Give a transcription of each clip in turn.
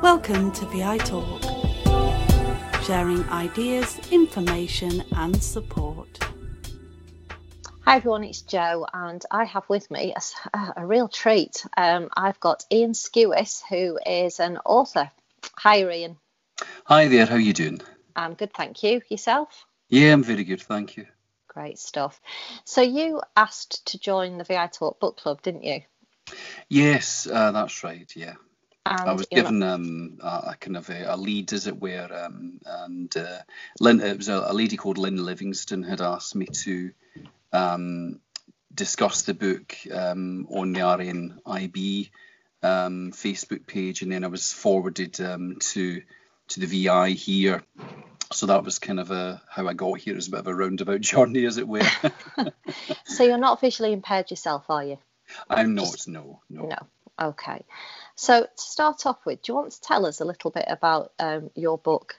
Welcome to VI Talk, sharing ideas, information and support. Hi everyone, it's Jo, and I have with me a real treat. I've got Ian Skewis, who is an author. Hi Ian. Hi there, how are you doing? I'm good, thank you. Yourself? Yeah, I'm very good, thank you. Great stuff. So you asked to join the VI Talk book club, didn't you? Yes, that's right, yeah. And I was given a kind of a lead, as it were, and Lynn, it was a lady called Lynn Livingston had asked me to discuss the book on the RNIB Facebook page, and then I was forwarded to the VI here. So that was kind of how I got here. It was a bit of a roundabout journey, as it were. So you're not visually impaired yourself, are you? I'm not, no. No. Okay. So to start off with, do you want to tell us a little bit about your book?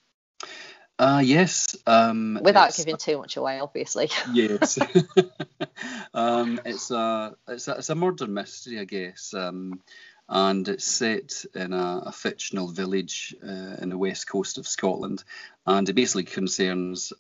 Yes. Without giving too much away, obviously. Yes. It's a murder mystery, I guess, and it's set in a fictional village in the west coast of Scotland, and it basically concerns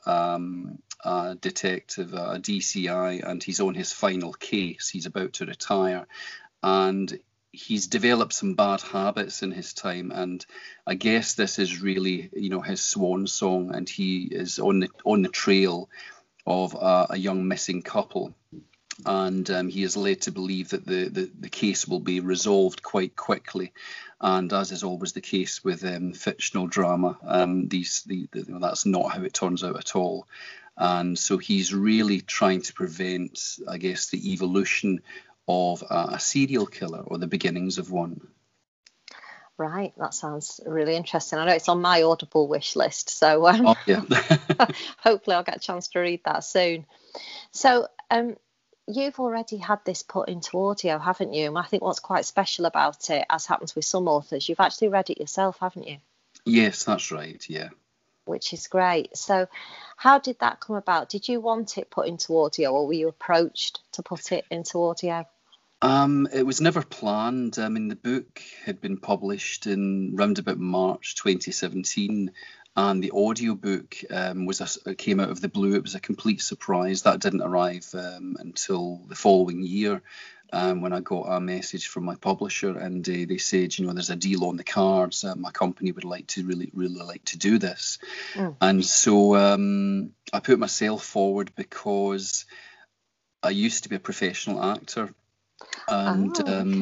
a detective, a DCI, and he's on his final case. He's about to retire, and he's developed some bad habits in his time, and I guess this is really, his swan song, and he is on the trail of a young missing couple, and he is led to believe that the case will be resolved quite quickly, and as is always the case with fictional drama, that's not how it turns out at all. And so he's really trying to prevent, I guess, the evolution of a serial killer, or the beginnings of one. Right, that sounds really interesting. I know it's on my Audible wish list, so yeah. Hopefully I'll get a chance to read that soon. So you've already had this put into audio, haven't you? And I think what's quite special about it, as happens with some authors, you've actually read it yourself, haven't you? Yes, that's right, yeah. Which is great. So how did that come about? Did you want it put into audio, or were you approached to put it into audio? It was never planned. I mean, the book had been published in round about March 2017, and the audiobook came out of the blue. It was a complete surprise. That didn't arrive until the following year, when I got a message from my publisher, and they said, there's a deal on the cards. My company would like to really like to do this. And so I put myself forward because I used to be a professional actor. And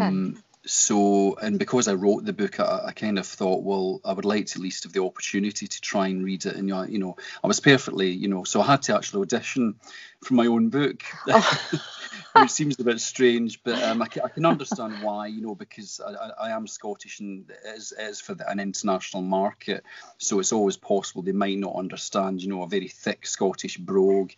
because I wrote the book, I kind of thought, well, I would like to at least have the opportunity to try and read it. And I was perfectly, so I had to actually audition for my own book, which seems a bit strange, but I can understand why, because I am Scottish, and it is for an international market, so it's always possible they might not understand, a very thick Scottish brogue.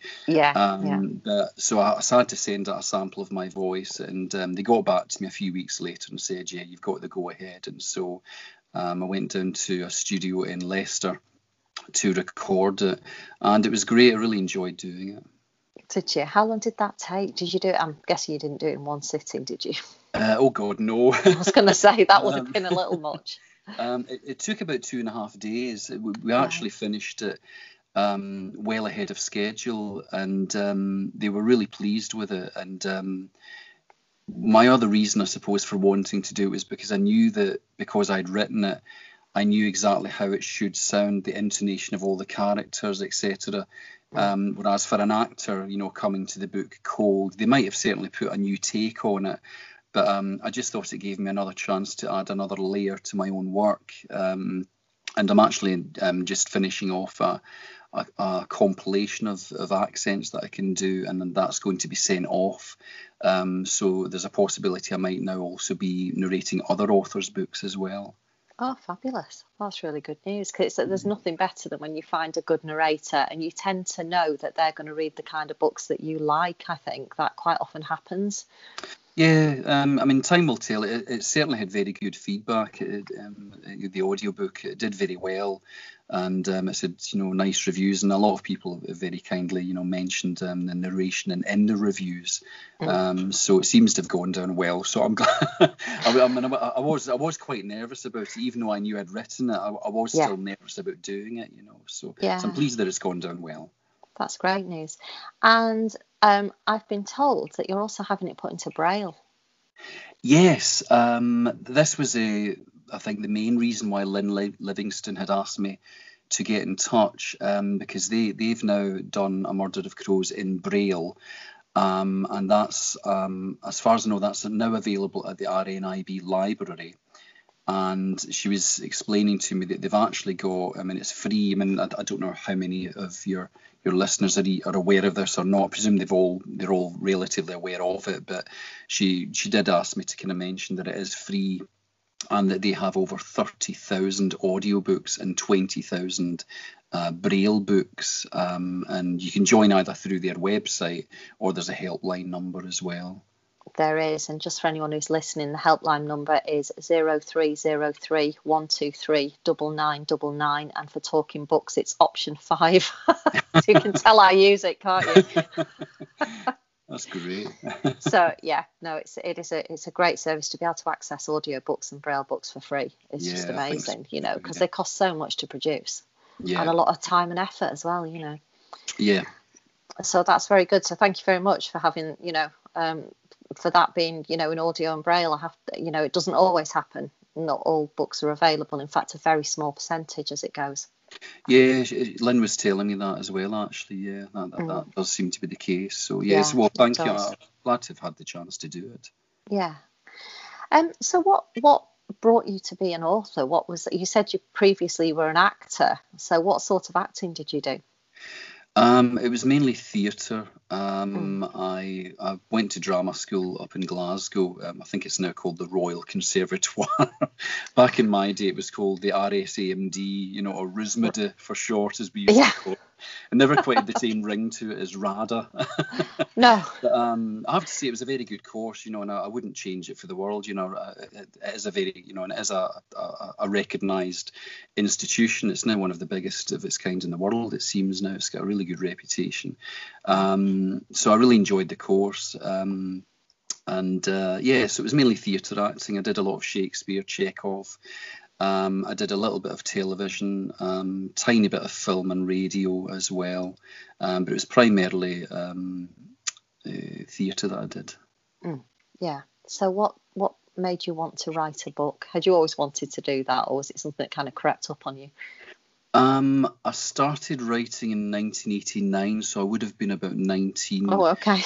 So I had to send out a sample of my voice, and they got back to me a few weeks later and said, yeah, you've got the go ahead. And so I went down to a studio in Leicester to record it, and it was great. I really enjoyed doing it. Did you? How long did that take? Did you do it? I'm guessing you didn't do it in one sitting, did you? Oh God, no. I was going to say that would have been a little much. It took about 2.5 days. We actually finished it well ahead of schedule, and they were really pleased with it. And my other reason, I suppose, for wanting to do it was because I knew that because I'd written it, I knew exactly how it should sound, the intonation of all the characters, etc. Whereas for an actor, coming to the book cold, they might have certainly put a new take on it, but I just thought it gave me another chance to add another layer to my own work. And I'm actually just finishing off a compilation of accents that I can do, and then that's going to be sent off. So there's a possibility I might now also be narrating other authors' books as well. Oh, fabulous. That's really good news, because there's nothing better than when you find a good narrator and you tend to know that they're going to read the kind of books that you like. I think that quite often happens. Yeah, I mean, time will tell. It certainly had very good feedback. The audiobook, it did very well, and it's had, nice reviews, and a lot of people have very kindly, mentioned the narration in the reviews. So it seems to have gone down well. So I'm glad. I was quite nervous about it, even though I knew I'd written it. I was still nervous about doing it, So, so I'm pleased that it's gone down well. That's great news. And I've been told that you're also having it put into Braille. Yes, this was I think the main reason why Lynn Livingston had asked me to get in touch, because they've now done A Murder of Crows in Braille, and that's, as far as I know, that's now available at the RNIB library. And she was explaining to me that they've actually got, I mean, it's free. I mean, I don't know how many of your listeners are aware of this or not. I presume they're all relatively aware of it, but she did ask me to kind of mention that it is free, and that they have over 30,000 audiobooks and 20,000 Braille books, and you can join either through their website, or there's a helpline number as well. There is, and just for anyone who's listening, the helpline number is 0303 123 9999, and for Talking Books it's option 5. So you can tell I use it, can't you? That's great. So yeah, no, it's a great service to be able to access audiobooks and Braille books for free. It's just amazing, because they cost so much to produce, and a lot of time and effort as well, Yeah. So that's very good. So thank you very much for having, for that being, in audio and Braille. It doesn't always happen. Not all books are available. In fact, a very small percentage as it goes. Yeah, Lynn was telling me that as well, actually. Yeah, that does seem to be the case. So, yes, well, thank you. I'm glad to have had the chance to do it. Yeah. So what brought you to be an author? What was, you said you previously were an actor. So what sort of acting did you do? It was mainly theatre. I went to drama school up in Glasgow. I think it's now called the Royal Conservatoire. Back in my day, it was called the RSAMD, or RISMAD for short, as we used to call it. It never quite had the same ring to it as RADA. No. But, I have to say it was a very good course, and I wouldn't change it for the world. It is a very, and it is a recognised institution. It's now one of the biggest of its kind in the world, it seems now. It's got a really good reputation. So I really enjoyed the course. So it was mainly theatre acting. I did a lot of Shakespeare, Chekhov. I did a little bit of television, tiny bit of film and radio as well. But it was primarily theatre that I did. Yeah. So what made you want to write a book? Had you always wanted to do that, or was it something that kind of crept up on you? I started writing in 1989, so I would have been about 19. Oh, okay.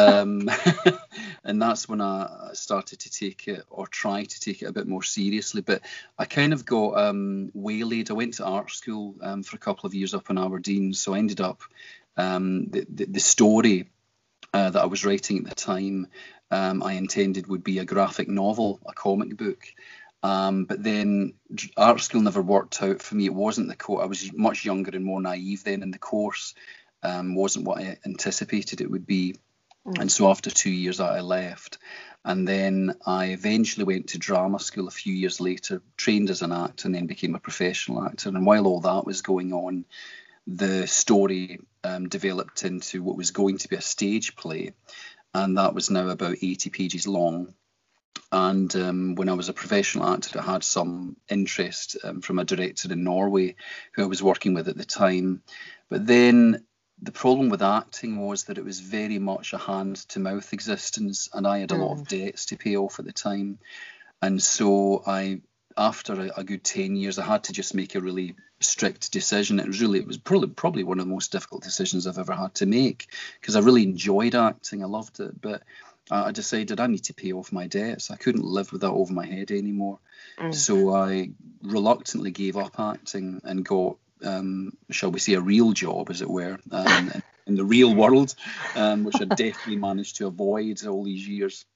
And that's when I started to take it, or try to take it a bit more seriously. But I kind of got waylaid. I went to art school for a couple of years up in Aberdeen, so I ended up the story that I was writing at the time, I intended would be a graphic novel, a comic book. But then art school never worked out for me. It wasn't the course. I was much younger and more naive then, and the course wasn't what I anticipated it would be. And so after 2 years I left, and then I eventually went to drama school a few years later, trained as an actor, and then became a professional actor. And while all that was going on, the story developed into what was going to be a stage play, and that was now about 80 pages long. And when I was a professional actor, I had some interest from a director in Norway who I was working with at the time. But then the problem with acting was that it was very much a hand-to-mouth existence, and I had a lot of debts to pay off at the time. And so after a good 10 years, I had to just make a really strict decision. It was probably one of the most difficult decisions I've ever had to make, because I really enjoyed acting. I loved it, but I decided I need to pay off my debts. I couldn't live with that over my head anymore. So I reluctantly gave up acting and got, shall we say, a real job, as it were, in the real world, which I definitely managed to avoid all these years.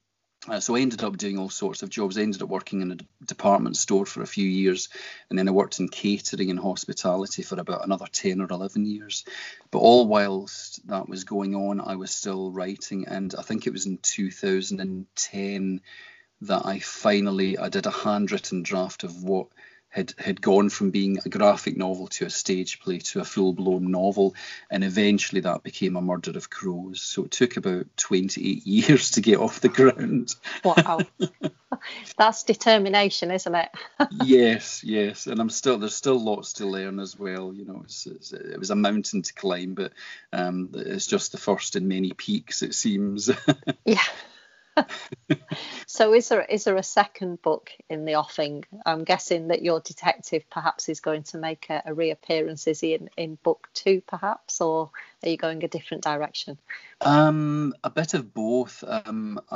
So I ended up doing all sorts of jobs. I ended up working in a department store for a few years, and then I worked in catering and hospitality for about another 10 or 11 years. But all whilst that was going on, I was still writing. And I think it was in 2010 that I did a handwritten draft of what had gone from being a graphic novel to a stage play to a full-blown novel, and eventually that became A Murder of Crows. So it took about 28 years to get off the ground. Wow. That's determination, isn't it? Yes, and there's still lots to learn as well. You know, it was a mountain to climb, but it's just the first in many peaks, it seems. Yeah. So is there a second book in the offing? I'm guessing that your detective perhaps is going to make a reappearance. Is he in book 2 perhaps, or are you going a different direction? A bit of both. I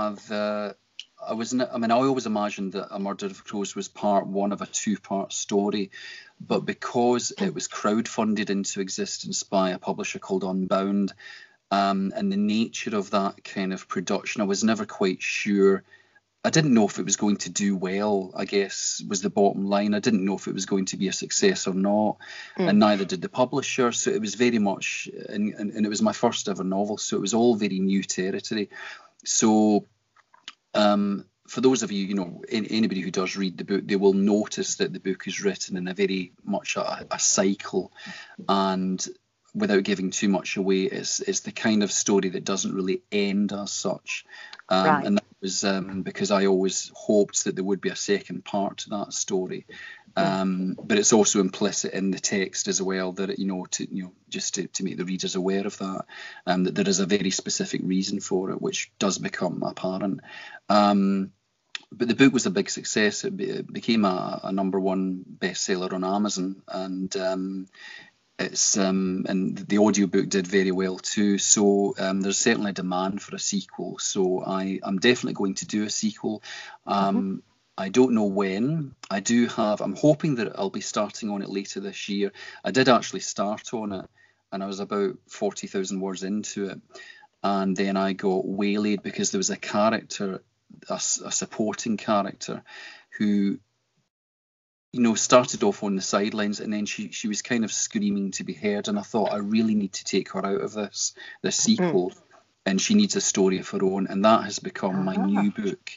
always imagined that A Murder of Crows was part 1 of a 2-part story, but because it was crowdfunded into existence by a publisher called Unbound, and the nature of that kind of production, I was never quite sure. I didn't know if it was going to do well, I guess, was the bottom line. I didn't know if it was going to be a success or not, and neither did the publisher. So it was very much, and it was my first ever novel, so it was all very new territory. So for those of you, anybody who does read the book, they will notice that the book is written in a very much a cycle, and without giving too much away, it's the kind of story that doesn't really end as such. Right. And that was because I always hoped that there would be a second part to that story. But it's also implicit in the text as well that just to make the readers aware of that, that there is a very specific reason for it, which does become apparent. But the book was a big success. It became a #1 bestseller on Amazon, and and the audiobook did very well too. So there's certainly a demand for a sequel. So I'm definitely going to do a sequel. I don't know when. I'm hoping that I'll be starting on it later this year. I did actually start on it, and I was about 40,000 words into it. And then I got waylaid because there was a character, a supporting character, who started off on the sidelines, and then she was kind of screaming to be heard, and I thought, I really need to take her out of this sequel, and she needs a story of her own, and that has become my new book,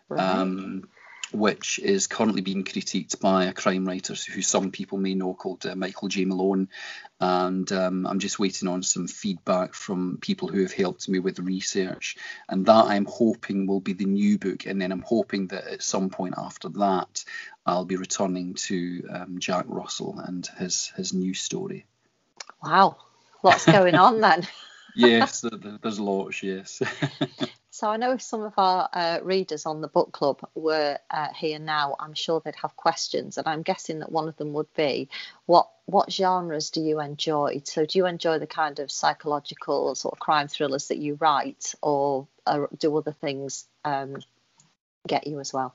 which is currently being critiqued by a crime writer who some people may know, called Michael J. Malone, and I'm just waiting on some feedback from people who have helped me with research, and that I'm hoping will be the new book, and then I'm hoping that at some point after that I'll be returning to Jack Russell and his new story. Wow, what's going on then? Yes, there's lots, yes. So I know if some of our readers on the book club were here now, I'm sure they'd have questions, and I'm guessing that one of them would be, what genres do you enjoy? So do you enjoy the kind of psychological sort of crime thrillers that you write, or do other things get you as well?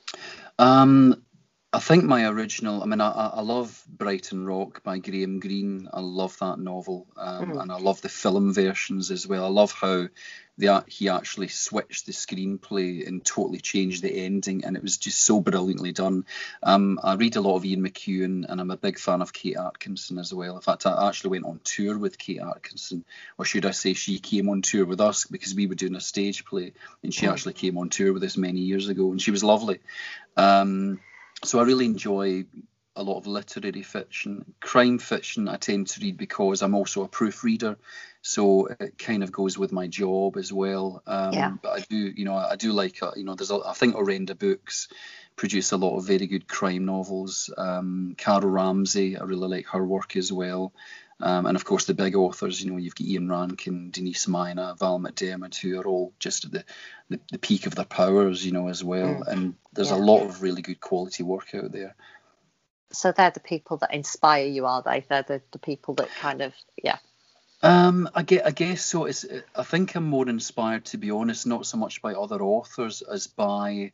I think my original, I love Brighton Rock by Graham Greene. I love that novel, and I love the film versions as well. I love how he actually switched the screenplay and totally changed the ending, and it was just so brilliantly done. I read a lot of Ian McEwan, and I'm a big fan of Kate Atkinson as well. In fact, I actually went on tour with Kate Atkinson, or should I say she came on tour with us, because we were doing a stage play, and she actually came on tour with us many years ago, and she was lovely. So I really enjoy a lot of literary fiction. Crime fiction I tend to read because I'm also a proofreader, so it kind of goes with my job as well. But I do like, I think Orenda Books produce a lot of very good crime novels. Carol Ramsey, I really like her work as well. And of course the big authors, you've got Ian Rankin, Denise Mina, Val McDermid, who are all just at the peak of their powers, as well. And there's a lot of really good quality work out there. So they're the people that inspire you, are they? They're the people that kind of, I guess so. I think I'm more inspired, to be honest, not so much by other authors as by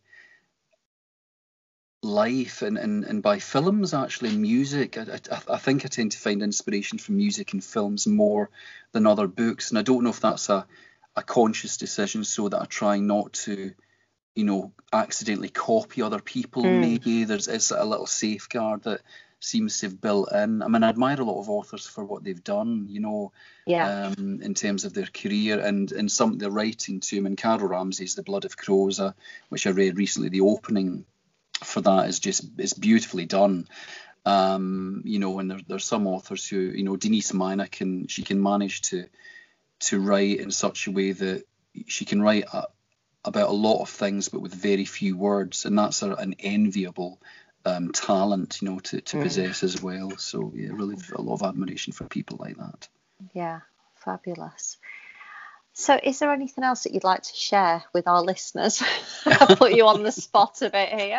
life and by films, actually. Music. I think I tend to find inspiration from music and films more than other books, and I don't know if that's a conscious decision, so that I try not to accidentally copy other people. Maybe it's a little safeguard that seems to have built in. I mean, I admire a lot of authors for what they've done, in terms of their career and some of their writing too. I mean, Carol Ramsey's The Blood of Crows, which I read recently, the opening for that is beautifully done. And there's some authors who, Denise Mina can manage to write in such a way that she can write about a lot of things, but with very few words, and that's an enviable talent, to possess as well. So yeah, really a lot of admiration for people like that. Yeah, fabulous. So is there anything else that you'd like to share with our listeners? I put you on the spot a bit here.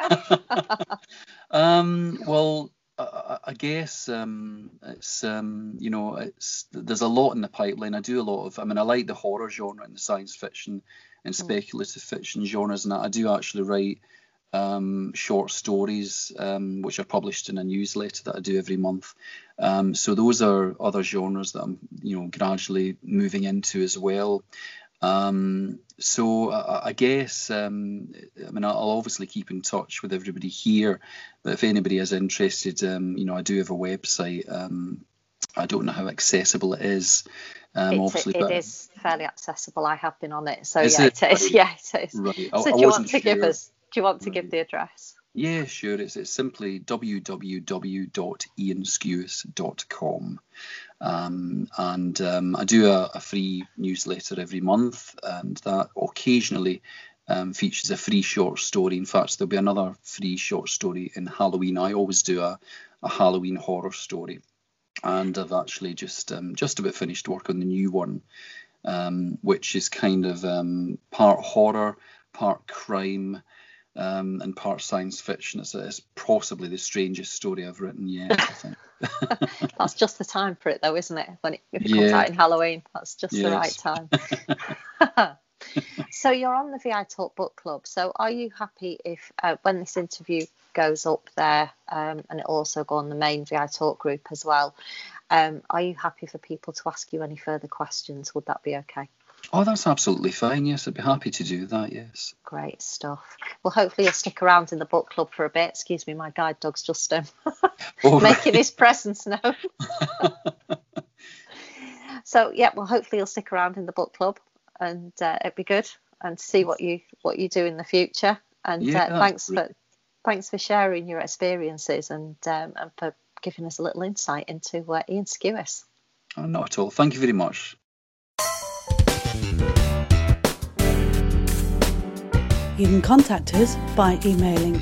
Well, I guess it's there's a lot in the pipeline. I do a lot of, I like the horror genre and the science fiction and speculative fiction genres, and I do actually write short stories, which are published in a newsletter that I do every month. So those are other genres that I'm, gradually moving into as well. So I guess, I'll obviously keep in touch with everybody here, but if anybody is interested, I do have a website. I don't know how accessible it is. It is fairly accessible. I have been on it, so it is. Yeah, it is. Right. So do you want to give us? Do you want to give the address? Yeah, sure. It's simply www.ianskews.com. I do a free newsletter every month, and that occasionally features a free short story. In fact, there'll be another free short story in Halloween. I always do a Halloween horror story, and I've actually just about finished work on the new one, which is kind of part horror, part crime, and part science fiction. It's possibly the strangest story I've written yet, I think. That's just the time for it, though, isn't it? If it comes out in Halloween, that's just the right time. So you're on the VI Talk Book Club. So are you happy if when this interview goes up there, and it'll also go on the main VI Talk group as well, are you happy for people to ask you any further questions? Would that be okay? Oh, that's absolutely fine. Yes, I'd be happy to do that. Yes. Great stuff. Well, hopefully you'll stick around in the book club for a bit. Excuse me, my guide dog's just making his presence known. So yeah, well, hopefully you'll stick around in the book club, and it'd be good and see what you do in the future. And thanks for sharing your experiences and for giving us a little insight into Ian Skewis. Oh, not at all. Thank you very much. You can contact us by emailing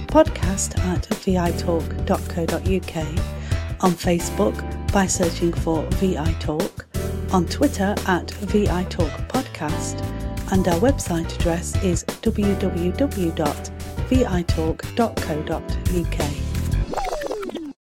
podcast@vitalk.co.uk, on Facebook by searching for VI Talk, on Twitter @VITalkPodcast, and our website address is www.vitalk.co.uk.